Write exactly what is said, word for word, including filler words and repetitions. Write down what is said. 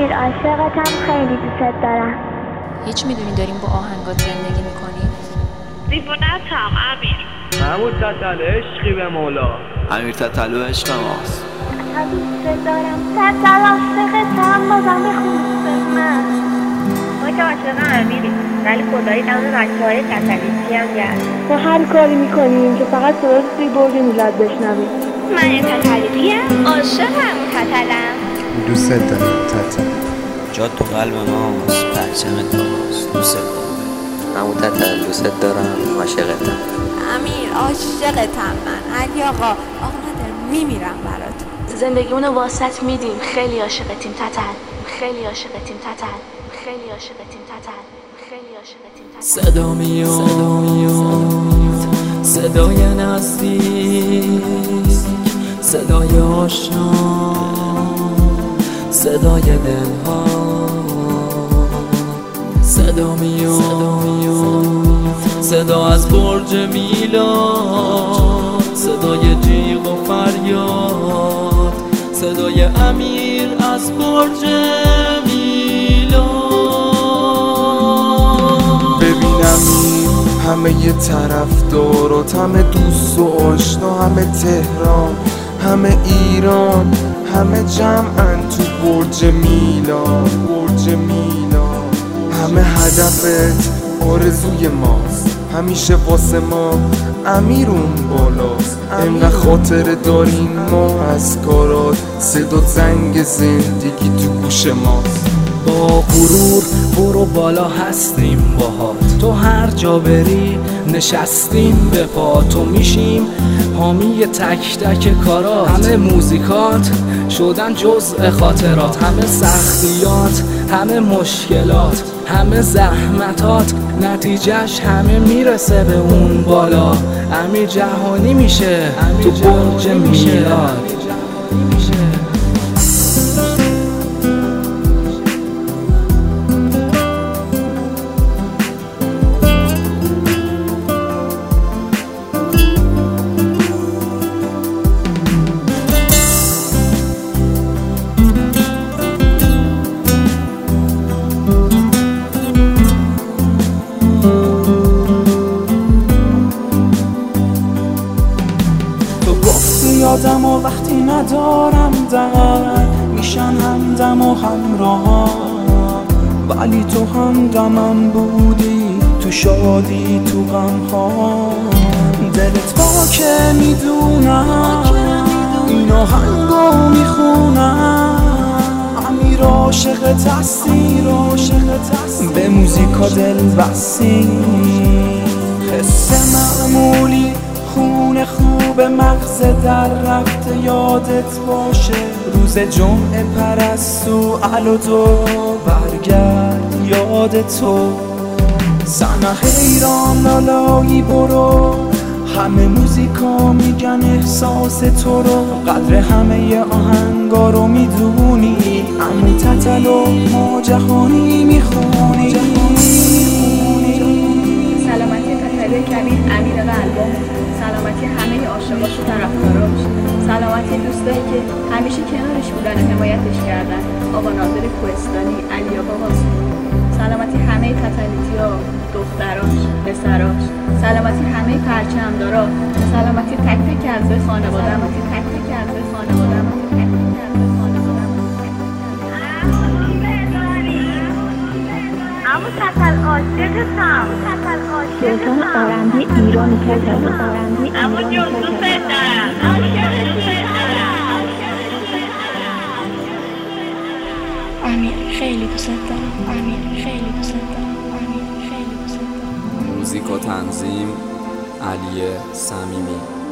امیر عاشقتم، خیلی دوست دارم. هیچ میدونی داریم با آهنگات زندگی میکنیم؟ دیوونتم امیر. محمود تتل عشقی به مولا. امیر تتلو عشق ماست. تتل دوست دارم، تتل عاشقتم، بازم بخون به من. ما که عاشق امیریم، ولی خدایی دم بچه های تتلیستی هم گرد. ما هر کاری میکنیم که فقط صدای توی برج میلاد بشنویم. من یه تتلیدیم، عاشق همون تتلم. دوست دارم تتل. جا تو قلب ماست، پرچمت باست، دوست دارم. همون تتل دوست دارم، عاشقتم. امیر عاشقتم من. علی آقا، آقا من میمیرم برات. زندگیمونو واسط میدیم، خیلی عاشقتیم تتل، خیلی عاشقتیم تتل، خیلی عاشقتیم تتل، خیلی عاشقتیم تتل. صدا میاد، صدای نزدیک، صدای آشنا، صدای دلها. صدا میاد، صدا از برج میلاد، صدای جیغ و فریاد، صدای امیر از برج میلاد. ببینم این همه یه طرفدارات، همه دوست و آشنا، همه تهران، همه ایران، همه جمعن تو برج میلاد، برج میلاد. همه هدفت آرزوی ماست، همیشه واسه ما امیر اون بالاست. اینقدر خاطره داریم ما از کارات، صدا زنگ زندگی تو گوش ماست. با غرور برو بالا هستیم باهات، تو هر جا بری نشستیم به پا. تو میشیم حامی تک تک کارات، همه موزیکات شدن جزء خاطرات. همه سختیات، همه مشکلات، همه زحمتات، نتیجهش همه میرسه به اون بالا. امیر جهانی میشه تو برج میلاد. یادم و وقتی ندارم در میشن همدم و همراه، ولی تو همدمم بودی، تو شادی تو غم ها. دلت با که میدونم این آهنگو میخونم، امیر عاشقت هستی، به موزیکا دل بستی. قصه معمولی خون خوب مغز در رفته یادت باشه، روز جمعه پرستو الو دو برگرد یاد تو. سنه حیران لالایی برو، همه موزیکا میگن احساس تو رو، قدر همه آهنگا رو میدونی، عمو تتلو ما جهانی میخونی. سلامتی تتلو کبیر امیر قلبم، سلامتی همه عاشقاش و طرفداراش، سلامتی دوستایی که همیشه کنارش بودن و حمایتش کردن، آقا ناظر کوهستانی، علی آقا قاسمی. سلامتی همه تتلیتی‌ها، دختراش، پسراش، سلامتی همه پرچمدارا، سلامتی تک تک اعضای خانواده‌ام، تک تک اعضای خانواده‌ام، تک تک اعضای خانواده‌ام. عمو تتل عاشقتم، تتل عاشقتم. سلطان آرندی ایران تتل، آرندی عمو جون دوست دارم، عاشقت دارم. امیر خیلی دوست دارم، امیر خیلی دوست دارم، امیر خیلی دوست دارم. موزیک و تنظیم علی صمیمی.